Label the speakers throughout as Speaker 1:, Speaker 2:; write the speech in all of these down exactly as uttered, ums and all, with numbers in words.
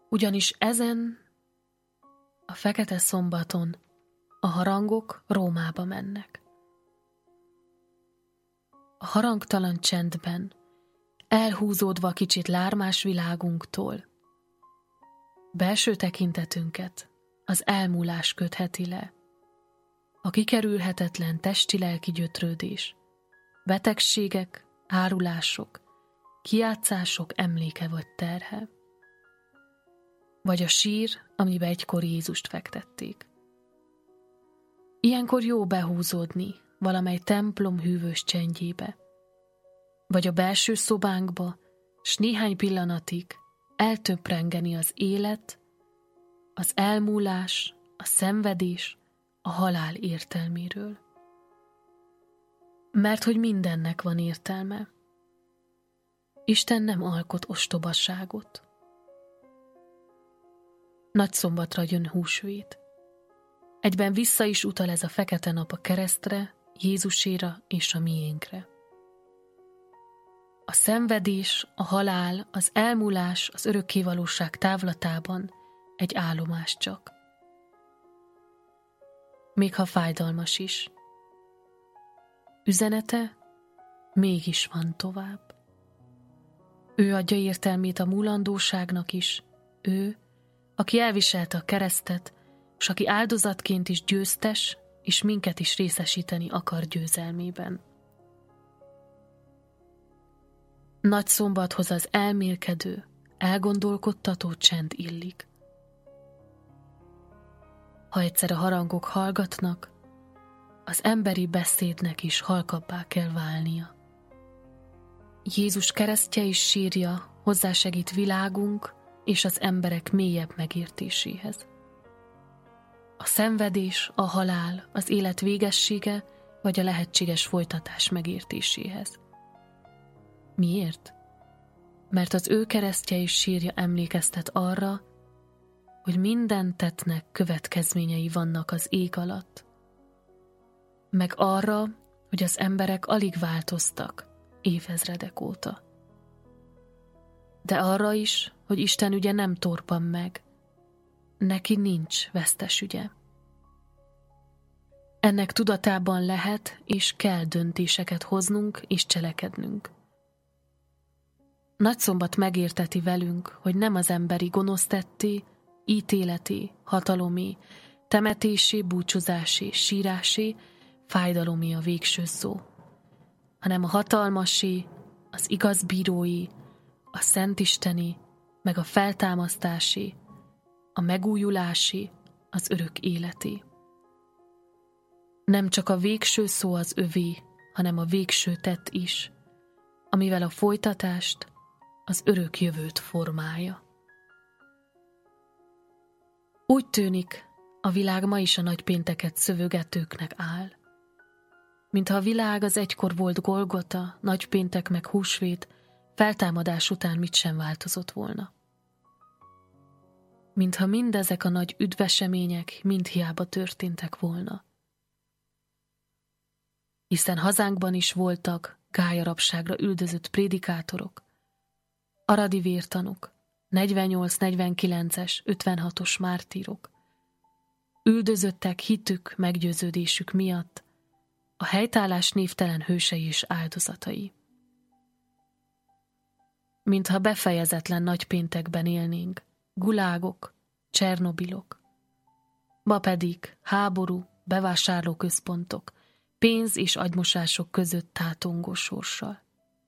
Speaker 1: Ugyanis ezen a fekete szombaton a harangok Rómába mennek. A harangtalan csendben, elhúzódva kicsit lármás világunktól, belső tekintetünket az elmúlás kötheti le, a kikerülhetetlen testi-lelki gyötrődés, betegségek, árulások, kijátszások emléke vagy terhe, vagy a sír, amibe egykor Jézust fektették. Ilyenkor jó behúzódni valamely templom hűvös csendjébe, vagy a belső szobánkba, s néhány pillanatig eltöprengeni az élet, az elmúlás, a szenvedés, a halál értelméről. Mert hogy mindennek van értelme. Isten nem alkot ostobaságot. Nagyszombatra jön húsvét. Egyben vissza is utal ez a fekete nap a keresztre, Jézuséra és a miénkre. A szenvedés, a halál, az elmúlás az örökkévalóság távlatában egy állomás csak. Még ha fájdalmas is. Üzenete mégis van tovább. Ő adja értelmét a múlandóságnak is, ő, aki elviselte a keresztet, s aki áldozatként is győztes, és minket is részesíteni akar győzelmében. Nagy szombathoz az elmélkedő, elgondolkodtató csend illik. Ha egyszer a harangok hallgatnak, az emberi beszédnek is halkabbá kell válnia. Jézus keresztje és sírja hozzásegít világunk és az emberek mélyebb megértéséhez. A szenvedés, a halál, az élet végessége vagy a lehetséges folytatás megértéséhez. Miért? Mert az ő keresztje és sírja emlékeztet arra, hogy minden tettnek következményei vannak az ég alatt, meg arra, hogy az emberek alig változtak évezredek óta. De arra is, hogy Isten ügye nem torpan meg, neki nincs vesztes ügye. Ennek tudatában lehet és kell döntéseket hoznunk és cselekednünk. Nagyszombat megérteti velünk, hogy nem az emberi gonosz tetté, ítéleté, hatalomé, temetésé, búcsúzásé, sírásé, fájdalomé a végső szó, hanem a hatalmasé, az igaz bírói, a szentisteni, meg a feltámasztásé, a megújulásé, az örök életé. Nem csak a végső szó az övé, hanem a végső tett is, amivel a folytatást, az örök jövőt formálja. Úgy tűnik, a világ ma is a nagypénteket szövögetőknek áll. Mintha a világ az egykor volt Golgota, nagypéntek meg húsvét, feltámadás után mit sem változott volna. Mintha mindezek a nagy üdvesemények mind hiába történtek volna. Hiszen hazánkban is voltak gályarabságra üldözött prédikátorok, aradi vértanúk, negyvennyolc-negyvenkilences, ötvenhatos mártírok, üldözöttek hitük, meggyőződésük miatt, a helytállás névtelen hősei és áldozatai. Mintha befejezetlen nagypéntekben élnénk, gulágok, Csernobilok, ma pedig háború, bevásárlóközpontok, pénz és agymosások között tátongó sorssal.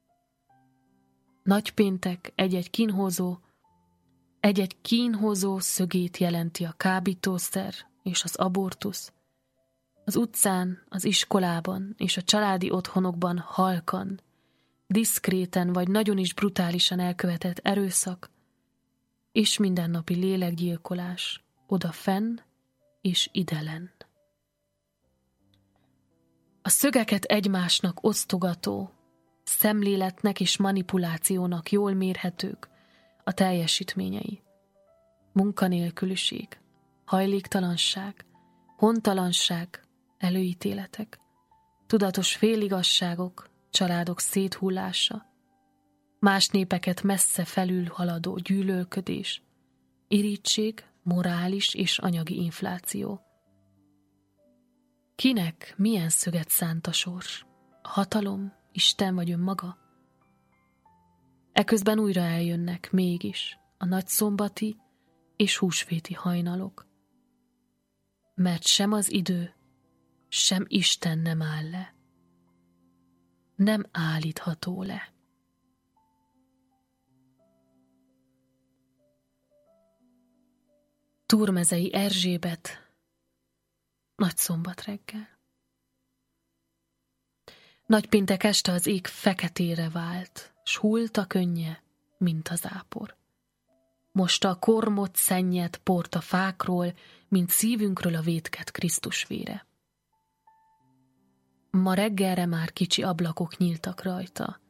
Speaker 1: Nagypéntek egy-egy kínhozó, egy-egy kínhozó szögét jelenti a kábítószer és az abortusz. Az utcán, az iskolában és a családi otthonokban halkan, diszkréten vagy nagyon is brutálisan elkövetett erőszak és mindennapi lélekgyilkolás oda fenn és idelen. A szögeket egymásnak osztogató, szemléletnek és manipulációnak jól mérhetők a teljesítményei. Munkanélküliség, hajléktalanság, hontalanság, előítéletek, tudatos féligasságok, családok széthullása, más népeket messze felül haladó gyűlölködés, irítség, morális és anyagi infláció. Kinek milyen szöget szánt a sors? A hatalom, Isten vagy önmaga? Eközben újra eljönnek mégis a nagyszombati és húsvéti hajnalok. Mert sem az idő, sem Isten nem áll le. Nem állítható le. Túrmezei Erzsébet, nagyszombat reggel. Nagypéntek este az ég feketére vált, s hullt a könnye, mint az ápor. Most a kormot szennyet port a fákról, mint szívünkről a vétket Krisztus vére. Ma reggelre már kicsi ablakok nyíltak rajta.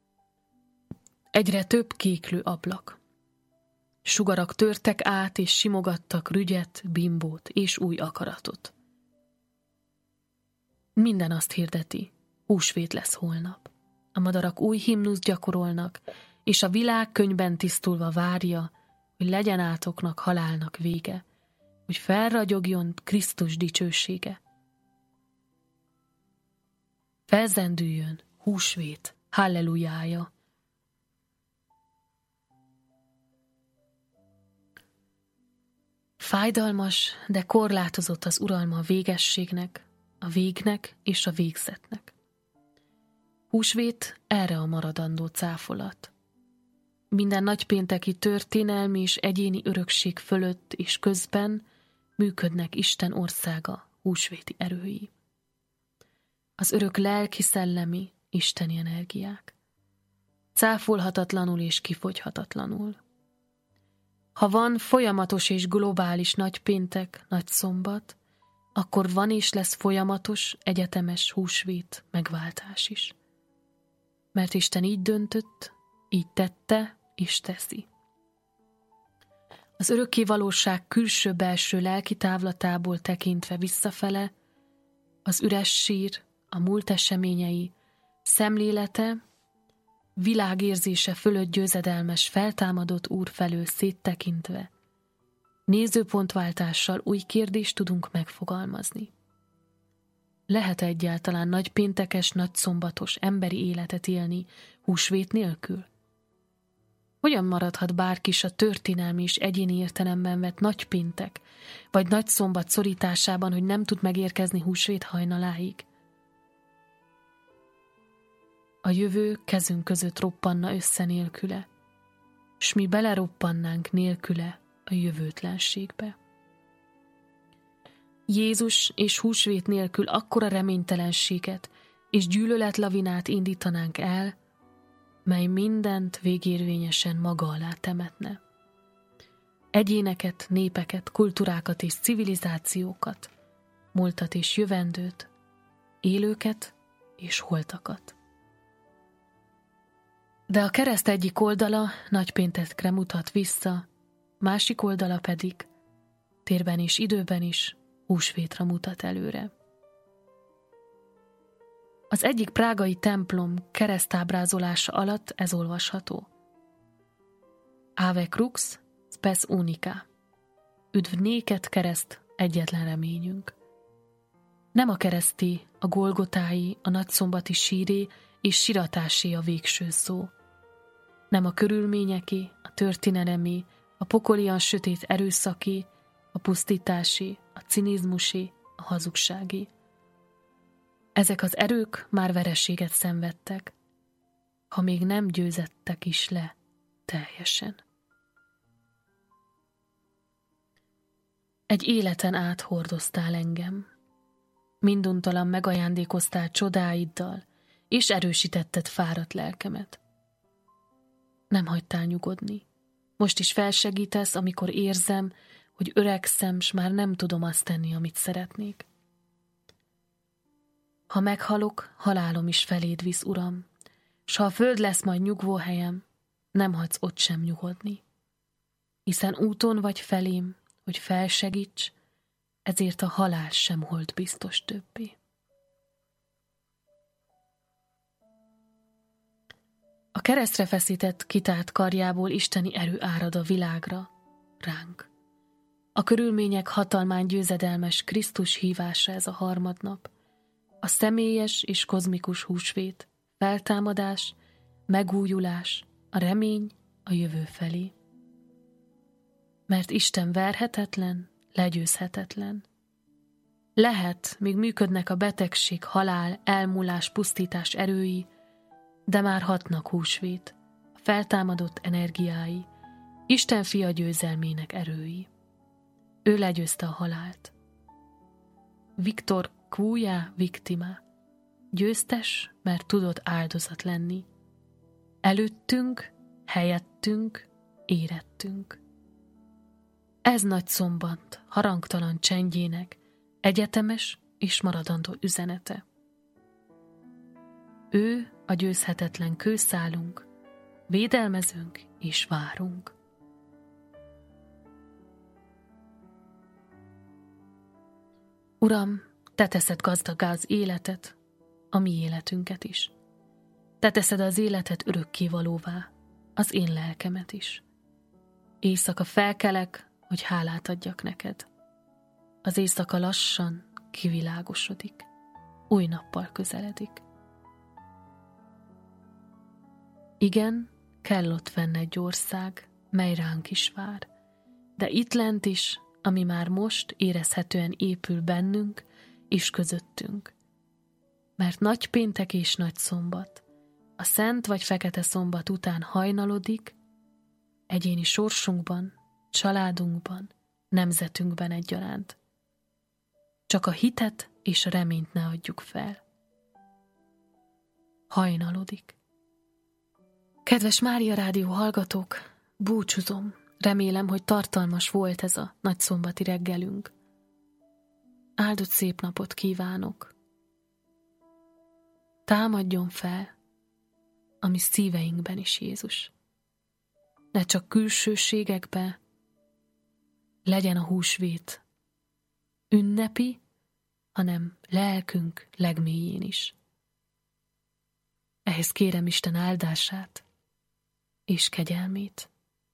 Speaker 1: Egyre több kéklő ablak. Sugarak törtek át, és simogattak rügyet, bimbót és új akaratot. Minden azt hirdeti, húsvét lesz holnap. A madarak új himnuszt gyakorolnak, és a világ könyben tisztulva várja, hogy legyen átoknak, halálnak vége, hogy felragyogjon Krisztus dicsősége. Felzendüljön húsvét, hallelujája. Fájdalmas, de korlátozott az uralma a végességnek, a végnek és a végzetnek. Húsvét erre a maradandó cáfolat. Minden nagypénteki történelmi és egyéni örökség fölött és közben működnek Isten országa húsvéti erői. Az örök lelki-szellemi, isteni energiák. Cáfolhatatlanul és kifogyhatatlanul. Ha van folyamatos és globális nagypéntek, nagyszombat, akkor van és lesz folyamatos, egyetemes húsvét megváltás is. Mert Isten így döntött, így tette és teszi. Az örökké valóság külső-belső lelki távlatából tekintve visszafele, az üres sír, a múlt eseményei, szemlélete, világérzése fölött győzedelmes, feltámadott Úr felől széttekintve, nézőpontváltással új kérdést tudunk megfogalmazni. Lehet egyáltalán nagypéntekes, nagyszombatos emberi életet élni húsvét nélkül? Hogyan maradhat bárki is a történelmi és egyéni értelemben vett nagypéntek, vagy nagyszombat szorításában, hogy nem tud megérkezni húsvét hajnaláig? A jövő kezünk között roppanna össze nélküle, s mi beleroppannánk nélküle a jövőtlenségbe. Jézus és húsvét nélkül akkora reménytelenséget és gyűlöletlavinát indítanánk el, mely mindent végérvényesen maga alá temetne. Egyéneket, népeket, kultúrákat és civilizációkat, múltat és jövendőt, élőket és holtakat. De a kereszt egyik oldala nagypéntekre mutat vissza, másik oldala pedig térben és időben is húsvétra mutat előre. Az egyik prágai templom keresztábrázolása alatt ez olvasható. Ave crux spes unica. Üdv néked kereszt, egyetlen reményünk. Nem a kereszté, a golgotái, a nagyszombati síré és siratásé a végső szó. Nem a körülményeké, a történelemé, a pokolian sötét erőszaké, a pusztításé, a cinizmusé, a hazugságé. Ezek az erők már vereséget szenvedtek, ha még nem győzettek is le teljesen. Egy életen át hordoztál engem, minduntalan megajándékoztál csodáiddal, és erősítetted fáradt lelkemet. Nem hagytál nyugodni. Most is felsegítesz, amikor érzem, hogy öregszem, s már nem tudom azt tenni, amit szeretnék. Ha meghalok, halálom is feléd visz, Uram, s ha a föld lesz majd nyugvóhelyem, nem hagysz ott sem nyugodni. Hiszen úton vagy felém, hogy felsegíts, ezért a halál sem hold biztos többé. A keresztre feszített kitárt karjából isteni erő árad a világra, ránk. A körülmények hatalmán győzedelmes Krisztus hívása ez a harmadnap, a személyes és kozmikus húsvét, feltámadás, megújulás, a remény a jövő felé. Mert Isten verhetetlen, legyőzhetetlen. Lehet, míg működnek a betegség, halál, elmúlás, pusztítás erői, de már hatnak húsvét, a feltámadott energiái, Isten fia győzelmének erői. Ő legyőzte a halált. Victor quia victima, győztes, mert tudott áldozat lenni. Előttünk, helyettünk, érettünk. Ez nagy szombat, harangtalan csendjének, egyetemes és maradandó üzenete. Ő a győzhetetlen kőszálunk, védelmezünk és várunk. Uram, Te teszed gazdaggá az életet, a mi életünket is. Te teszed az életet örökkévalóvá, az én lelkemet is. Éjszaka felkelek, hogy hálát adjak neked. Az éjszaka lassan kivilágosodik, új nappal közeledik. Igen, kell ott fenn egy ország, mely ránk is vár, de itt lent is, ami már most érezhetően épül bennünk és közöttünk. Mert nagy péntek és nagy szombat, a szent vagy fekete szombat után hajnalodik, egyéni sorsunkban, családunkban, nemzetünkben egyaránt. Csak a hitet és a reményt ne adjuk fel. Hajnalodik. Kedves Mária Rádió hallgatók, búcsúzom. Remélem, hogy tartalmas volt ez a nagyszombati reggelünk. Áldott szép napot kívánok. Támadjon fel a mi szíveinkben is Jézus. Ne csak külsőségekbe, legyen a húsvét ünnepi, hanem lelkünk legmélyén is. Ehhez kérem Isten áldását és kegyelmét.